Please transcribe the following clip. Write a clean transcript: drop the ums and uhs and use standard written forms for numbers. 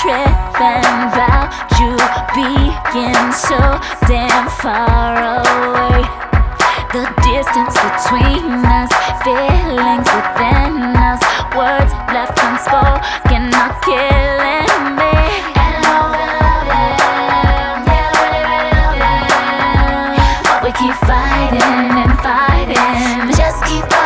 tripping about you being so damn far away. The distance between us, feelings within us, words left unspoken are killing me. And I love him, yeah, I really love him, but we keep fighting and fighting, just keep fighting.